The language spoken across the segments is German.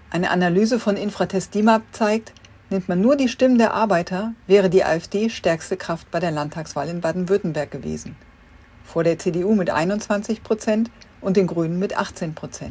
Eine Analyse von Infratest DIMAP zeigt, nimmt man nur die Stimmen der Arbeiter, wäre die AfD stärkste Kraft bei der Landtagswahl in Baden-Württemberg gewesen. Vor der CDU mit 21% und den Grünen mit 18%.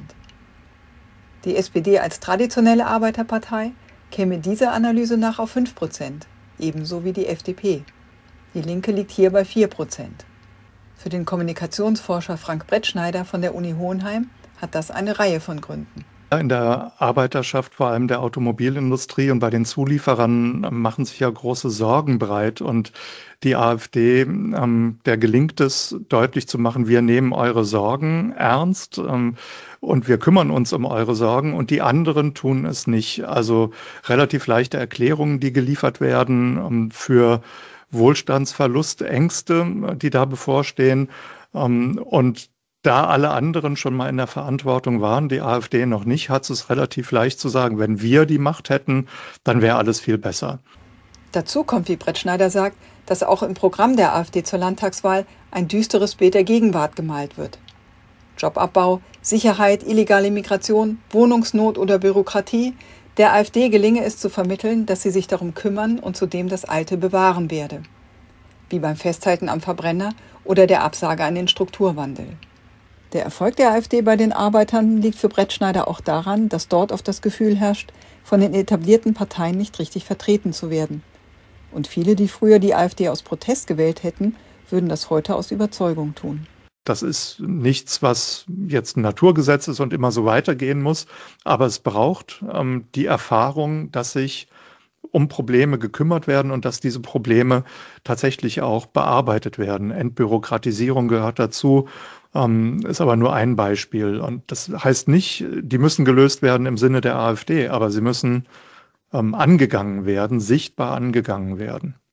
Die SPD als traditionelle Arbeiterpartei käme dieser Analyse nach auf 5%, ebenso wie die FDP. Die Linke liegt hier bei 4%. Für den Kommunikationsforscher Frank Brettschneider von der Uni Hohenheim hat das eine Reihe von Gründen. In der Arbeiterschaft, vor allem der Automobilindustrie und bei den Zulieferern, machen sich ja große Sorgen breit. Und die AfD, der gelingt es, deutlich zu machen, wir nehmen eure Sorgen ernst und wir kümmern uns um eure Sorgen und die anderen tun es nicht. Also relativ leichte Erklärungen, die geliefert werden für Wohlstandsverlust, Ängste, die da bevorstehen. Und da alle anderen schon mal in der Verantwortung waren, die AfD noch nicht, hat es relativ leicht zu sagen, wenn wir die Macht hätten, dann wäre alles viel besser. Dazu kommt, wie Brettschneider sagt, dass auch im Programm der AfD zur Landtagswahl ein düsteres Bild der Gegenwart gemalt wird. Jobabbau, Sicherheit, illegale Migration, Wohnungsnot oder Bürokratie. Der AfD gelinge es zu vermitteln, dass sie sich darum kümmern und zudem das Alte bewahren werde. Wie beim Festhalten am Verbrenner oder der Absage an den Strukturwandel. Der Erfolg der AfD bei den Arbeitern liegt für Brettschneider auch daran, dass dort oft das Gefühl herrscht, von den etablierten Parteien nicht richtig vertreten zu werden. Und viele, die früher die AfD aus Protest gewählt hätten, würden das heute aus Überzeugung tun. Das ist nichts, was jetzt ein Naturgesetz ist und immer so weitergehen muss, aber es braucht die Erfahrung, dass sich um Probleme gekümmert werden und dass diese Probleme tatsächlich auch bearbeitet werden. Entbürokratisierung gehört dazu, ist aber nur ein Beispiel. Und das heißt nicht, die müssen gelöst werden im Sinne der AfD, aber sie müssen angegangen werden, sichtbar angegangen werden.